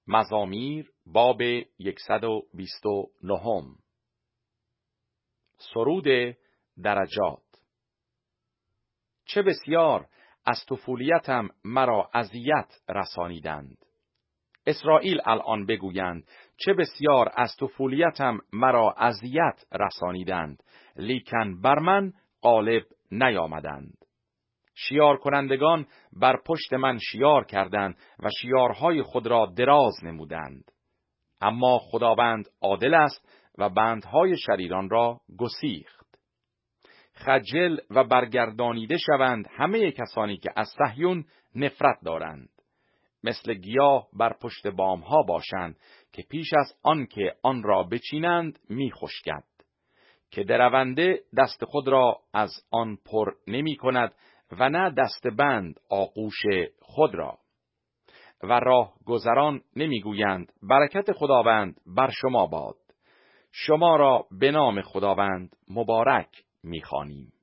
مزامیر باب 129. سرود درجات. چه بسیار از طفولیتم مرا اذیت رسانیدند. اسرائیل الان بگویند چه بسیار از طفولیتم مرا اذیت رسانیدند، لیکن بر من غالب نیامدند. شیار کنندگان بر پشت من شیار کردند و شیارهای خود را دراز نمودند. اما خداوند عادل است و بندهای شریران را گسیخت. خجل و برگردانیده شوند همه کسانی که از صهیون نفرت دارند. مثل گیاه بر پشت بامها باشند که پیش از آن که آن را بچینند می خشکد. که درونده دست خود را از آن پر نمی کند و نه دست بند آغوش خود را. و راه گذران نمی گویند برکت خداوند بر شما باد. شما را به نام خداوند مبارک می خوانیم.